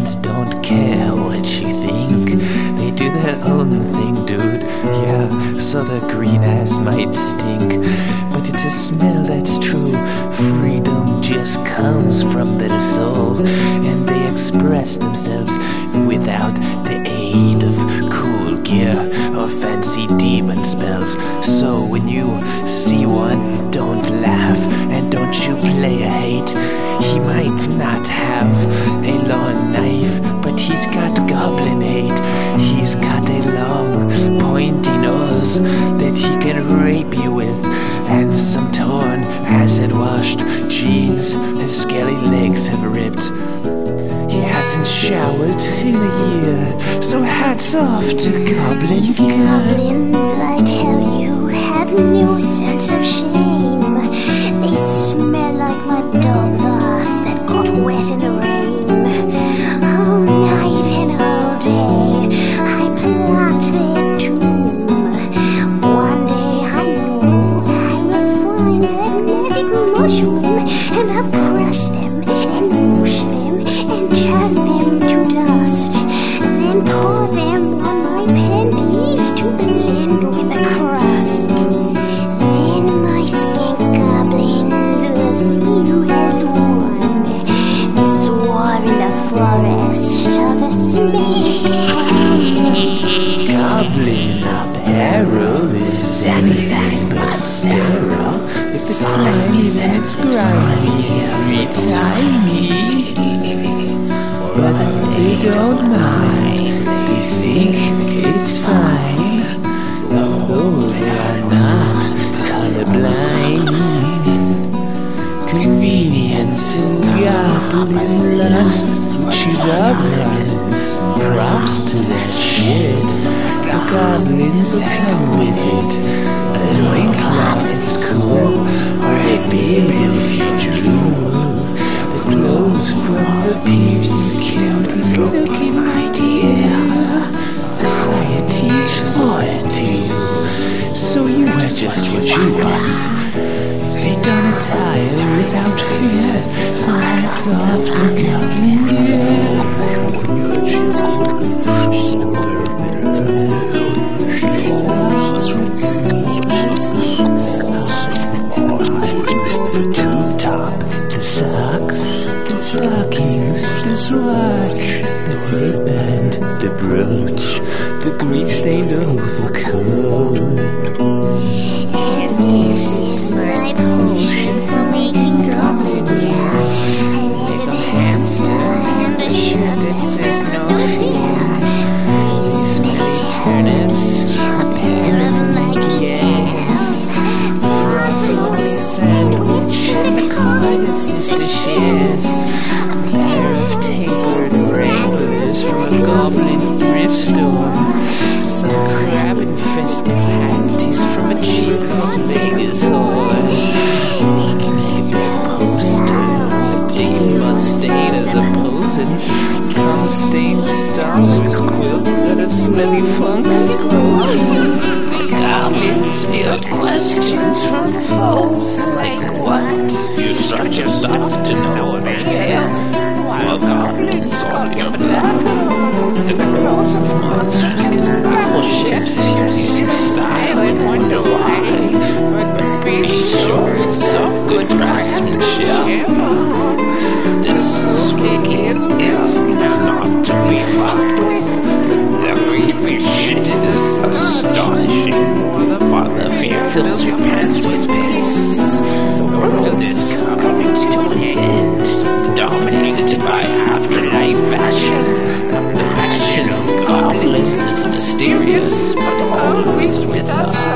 goblins don't care what you think. They do their own thing, dude. Yeah, so the green ass might stink, but it's a smell that's true. Freedom just comes from their soul, and they express themselves without the aid of cool gear or fancy demon spells. So when you see one, don't laugh, and don't you play a hate. He might not have a long knife, but he's got goblin hate. He's got a long, pointy nose that he can rape you with, and some torn, acid-washed jeans his scaly legs have ripped. He hasn't showered in a year, so hats off to goblins. These goblins, I tell you, have no sense of shame. They smell like my dog's ass that got wet in the rain. All night and all day, I plot their doom. One day I know I will find that magic mushroom, and I'll crush them and mush them and turn them to dust. Then pour them on my panties to blend with the crust. Then my skink goblins will see you as one. They swarm in the forest of the smelliest one. Goblin apparel is anything but sterile. If it's slimy, then it's grimy, every timey. But they don't mind, they think it's fine, although they are not colorblind. Convenience and goblin lust, choose our goblins, props to that shit. The goblins will come with it. A loincloth is cool, or a beard if you drool. The clothes from the peeps you killed is looking ideal. Society's foreign to you, so you are just what you want. They don't attire without fear, so hats off to goblin gear. The tube top, the socks, the stockings, the swatch, the headband, the brooch, the grease-stained overcoat. And this is my potion for making goblin gear. A leg of a hamster and a shirt that says no fear. Smelly turnips, a pair of Nike Airs, fried sandwich and a cord sister shares, a pair of tapered wranglers from a goblin thrift store, some crab-infested panties from a cheap Las Vegas whore, a big poster, a Dave Mustaine as a posing, cum-stained Star Wars quilt that a smelly fungus grows. Goblins field questions from foes like what? You start yourself to know of it. While goblins on your blood, the crows of monsters can baffle shit. Using style and wonder why, but be sure it's of good craftsmanship. This skin is not to be fucked with. The creepy shit is astonishing. While the fear fills your pants with piss, the world is coming to an end, dominated by afterlife fashion. The passion of goblins is mysterious, but always with us.